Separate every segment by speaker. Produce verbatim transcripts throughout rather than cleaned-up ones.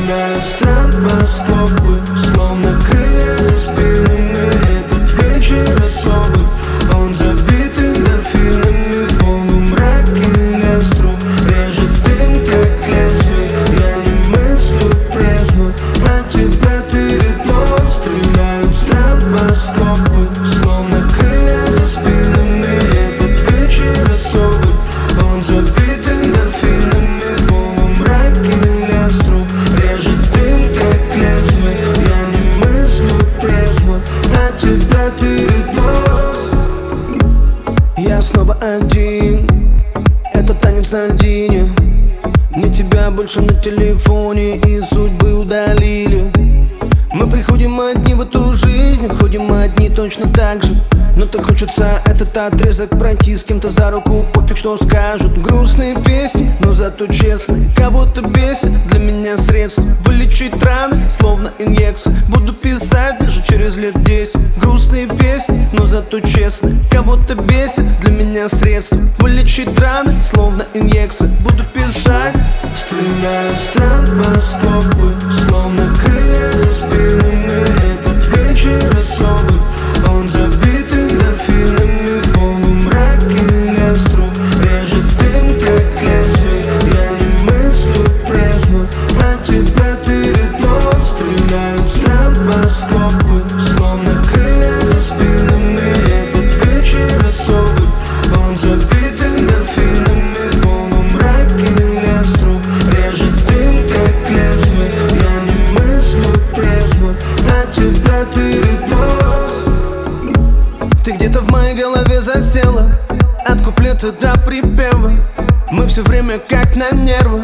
Speaker 1: Стреляют стробоскопы, словно крылья за спинами. Этот вечер особый, он забит эндорфинами. В полумраке лес рук режет дым, как лезвие. Я не мыслю трезво, на тебя перед носом. Стреляют стробоскопы, словно крылья за спинами. Этот вечер особый, он забит эндорфинами. В полумраке лес рук режет дым, как лезвие. Я не мыслю трезво, на тебя перед носом. Я снова один, это танец на льдине. Мне тебя больше на телефоне и судьбы удалили. Мы приходим одни в эту жизнь, уходим одни точно так же. Но так хочется этот отрезок пройти с кем-то за руку. Пофиг, что скажут. Грустные песни, но зато честные. Кого-то бесит, для меня средство вылечить раны, словно инъекция. Буду писать даже через лет десять. Грустные песни, но зато честные. Кого-то бесит, для меня средство вылечить раны, словно инъекция. Буду писать. Стреляют стробоскопы, словно крылья за спинами. Этот вечер особый, он забит эндорфинами. В полумраке лес рук режет дым, как лезвие. Я не мыслю трезво, на тебя перед носом. Стреляют стробоскопы, словно крылья за спинами. Этот вечер особый, он забит эндорфинами. В полумраке лес рук режет дым, как лезвие. Я не мыслю трезво, на тебя перед носом. Ты где-то в моей голове засела, от куплета до припева. Мы все время как на нервах,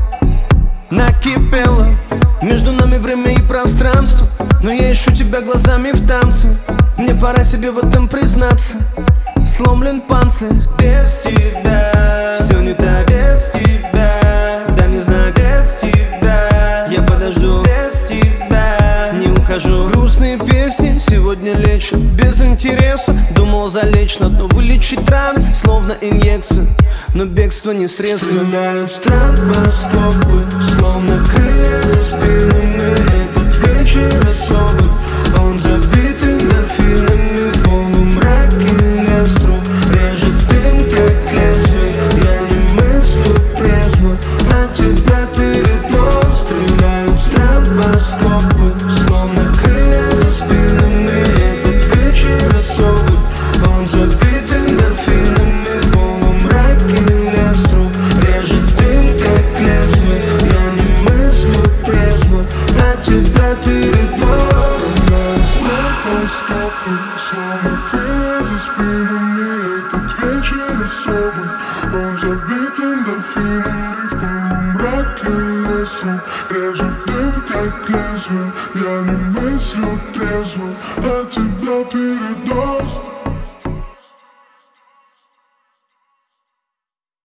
Speaker 1: накипело между нами время и пространство. Но я ищу тебя глазами в танце. Мне пора себе в этом признаться. Сломлен панцирь без тебя, все не так без тебя. Дай мне знак без тебя, я подожду без тебя. Не ухожу. Грустные песни сегодня лечат без интереса. Думал залечь на дно, вылечить раны, словно инъекция. Но бегство не средство. Стреляют стробоскопы, словно крылья за спинами. Этот вечер особый, он забит эндорфинами. В полумраке лес рук режет дым, как лезвие. Я не мыслю трезво, на тебя перед носом. Стреляют стробоскопы, словно крылья за спинами. Этот вечер особый, он забит эндорфинами. В полумраке лес рук режет дым, как лезвие. Я не мыслю трезво, на тебя перед носом.
Speaker 2: Стробоскопы, словно крылья за спинами. Этот вечер особый, он забит эндорфинами. В полумраке лесу режет дым, как лезвие. Я не мыслю трезво, а тебя перед носом.